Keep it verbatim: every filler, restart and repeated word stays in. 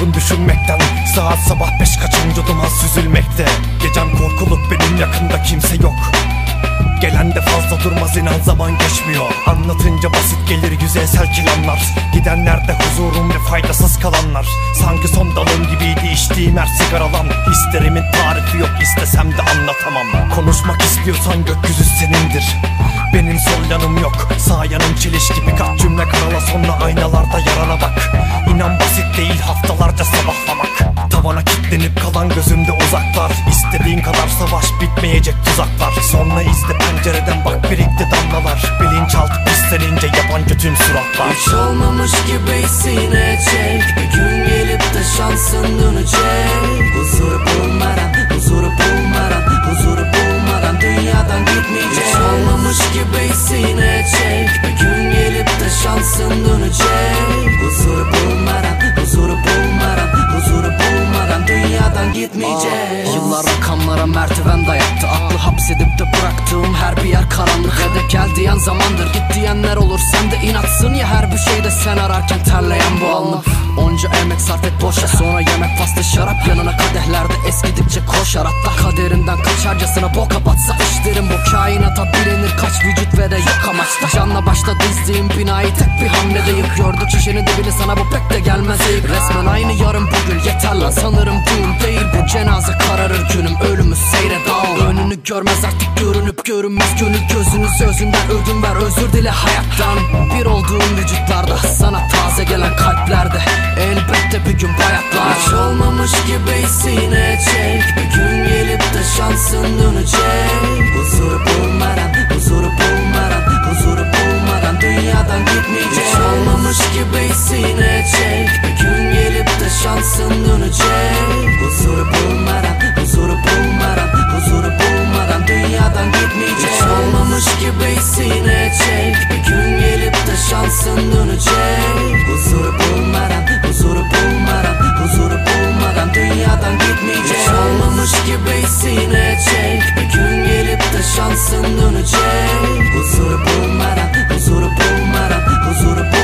yorgun düşünmekten. Saat sabah beş, kaçıncı duman süzülmekte. Gecem korkuluk, benim yakında kimse yok. Gelen de fazla durmaz, inan zaman geçmiyor. Anlatınca basit gelir yüzeysel kelamlar. Gidenlerde huzurum ve faydasız kalanlar. Sanki son dalım gibiydi içtiğim her sigaralan. Hislerimin tarifi yok, istesem de anlatamam. Konuşmak istiyorsan gökyüzü senindir. Benim sol yanım yok, sağ yanım çelişki. Birkaç cümle karala, sonra aynalarda yarana bak. İnan basit değil haftalarca sabahlamak. Tavana kilitlenip kalan gözümde uzaklar. İstediğin kadar savaş, bitmeyecek tuzaklar. Sonra izle pencereden, bak birikti damlalar. Bilinçaltı pislenince yabancı tüm suratlar. Hiç olmamış gibi sine çek. Bir gün gelip de şansın dönecek. Huzuru bulmadan, huzuru bulmadan, huzuru bulmadan dünyadan gitmeyecek. Hiç olmamış gibi sine çek. Bir gün gelip de şansın dönecek. Huzuru bulmadan, huzuru bulmadan, huzuru bulmadan dünyadan gitmeyecek. Aa, yıllar rakamlara merdiven dayattı. Aklı hapsedip de bıraktığım her bir yer karanlık. Hedef gel diyen zamandır, git diyenler olur. Sen de inatsın ya her bir şeyde, sen ararken terleyen bu alnım. Onca emek sarf et boşa, sonra yemek faslı şarap. Yanına kadehlerde eskidikçe koşar. Hatta kaderinden kaçarcasına boka batsa işlerim. Bu kainata bilinir kaç vücut ve de yok amaçta. Canla başta dizdiğim binayı tek bir hamlede yık. Gördük şişenin dibini, sana bu pek de gelmez eğip. Resmen aynı yarın bugün yeter lan, sanırım düğün değil bu cenaze. Kararır günüm, ölümü seyre dağıl. Önünü görmez artık, görünüp görünmez gönül. Gözünü sözünden ödün ver, özür dile hayattan. Bir olduğun vücutlarda, sana taze gelen kalplerde elbette bir gün bayatlar. Hiç olmamış gibi sine çek. Bir gün gelip de şansın dönecek. Huzuru bulmadan, huzuru bulmadan, huzuru bulmadan dünyadan gitmeyecek. Hiç olmamış gibi sine çek. Bir gün gelip de şansın dönecek. Huzuru bulmadan, huzuru bulmadan, huzuru bulmadan dünyadan gitmeyecek. Hiç olmamış gibi sine çek. Bir gün gelip de şansın dönecek. Huzuru bulmadan, huzuru bulmadan, huzuru bulmadan dünyadan gitmeyecek. Hiç olmamış gibi sine çek. Bir gün gelip de şansın dönecek. Huzuru bulmadan, huzuru bulmadan, huzuru bulmadan